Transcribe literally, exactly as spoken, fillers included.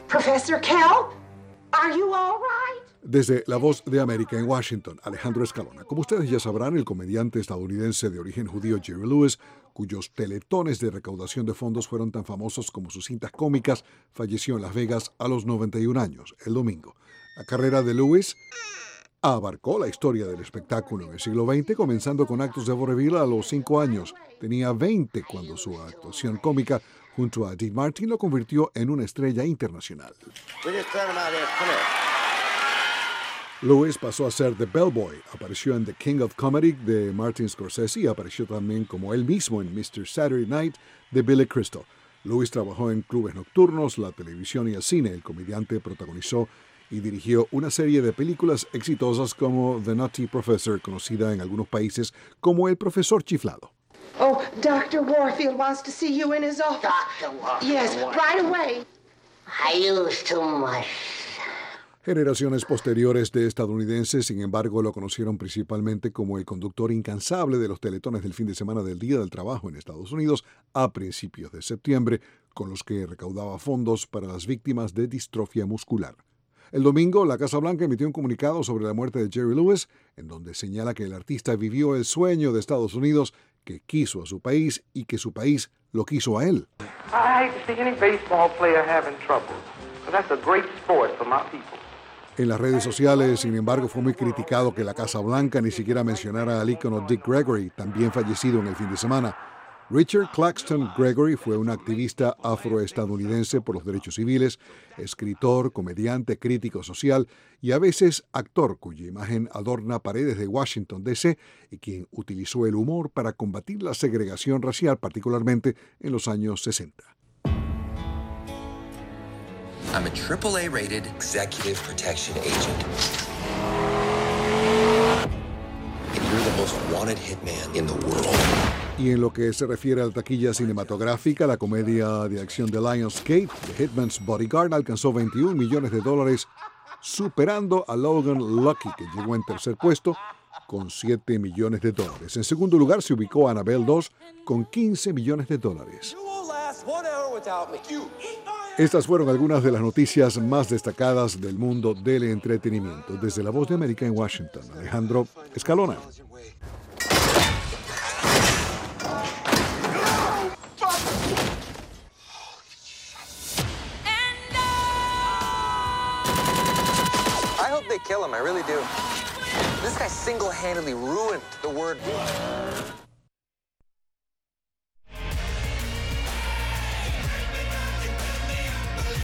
Professor Kell, are you all right? Desde La Voz de América en Washington, Alejandro Escalona. Como ustedes ya sabrán, el comediante estadounidense de origen judío Jerry Lewis, cuyos teletones de recaudación de fondos fueron tan famosos como sus cintas cómicas, falleció en Las Vegas a los noventa y un años, el domingo. La carrera de Lewis abarcó la historia del espectáculo en el siglo veinte, comenzando con actos de vodevil a los cinco años. Tenía veinte cuando su actuación cómica junto a Dean Martin lo convirtió en una estrella internacional. Lewis pasó a ser The Bellboy, apareció en The King of Comedy de Martin Scorsese y apareció también como él mismo en mister Saturday Night de Billy Crystal. Lewis trabajó en clubes nocturnos, la televisión y el cine. El comediante protagonizó y dirigió una serie de películas exitosas como The Nutty Professor, conocida en algunos países como El Profesor Chiflado. Oh, doctor Warfield wants to see you in his office. doctor Warfield. Yes, right away. I use too much. Generaciones posteriores de estadounidenses, sin embargo, lo conocieron principalmente como el conductor incansable de los teletones del fin de semana del Día del Trabajo en Estados Unidos a principios de septiembre, con los que recaudaba fondos para las víctimas de distrofia muscular. El domingo, la Casa Blanca emitió un comunicado sobre la muerte de Jerry Lewis, en donde señala que el artista vivió el sueño de Estados Unidos, que quiso a su país y que su país lo quiso a él. I hate to see any baseball player having trouble, but that's a great sport for my people. En las redes sociales, sin embargo, fue muy criticado que la Casa Blanca ni siquiera mencionara al ícono Dick Gregory, también fallecido en el fin de semana. Richard Claxton Gregory fue un activista afroestadounidense por los derechos civiles, escritor, comediante, crítico social y a veces actor, cuya imagen adorna paredes de Washington, D C y quien utilizó el humor para combatir la segregación racial, particularmente en los años sesenta. I'm a triple A rated executive protection agent. And you're the most wanted hitman in the world. Y en lo que se refiere a la taquilla cinematográfica, la comedia de acción de Lionsgate, The Hitman's Bodyguard, alcanzó veintiún millones de dólares, superando a Logan Lucky, que llegó en tercer puesto con siete millones de dólares. En segundo lugar se ubicó Annabelle dos con quince millones de dólares. Estas fueron algunas de las noticias más destacadas del mundo del entretenimiento. Desde La Voz de América en Washington, Alejandro Escalona. I hope they kill him, I really do. This guy single-handedly ruined the word.